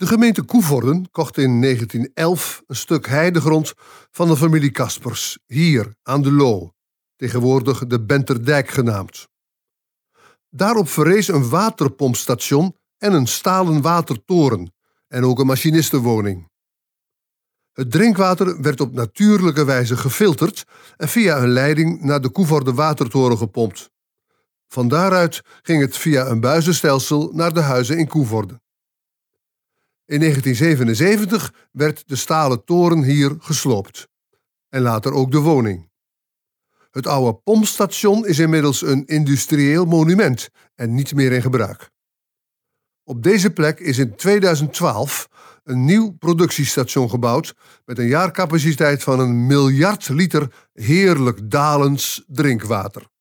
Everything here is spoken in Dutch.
De gemeente Coevorden kocht in 1911 een stuk heidegrond van de familie Caspers, hier aan de Loo, tegenwoordig de Benterdijk genaamd. Daarop verrees een waterpompstation en een stalen watertoren en ook een machinistenwoning. Het drinkwater werd op natuurlijke wijze gefilterd en via een leiding naar de Coevorden watertoren gepompt. Van daaruit ging het via een buizenstelsel naar de huizen in Coevorden. In 1977 werd de stalen toren hier gesloopt. En later ook de woning. Het oude pompstation is inmiddels een industrieel monument en niet meer in gebruik. Op deze plek is in 2012 een nieuw productiestation gebouwd met een jaarcapaciteit van 1 miljard liter heerlijk dalends drinkwater.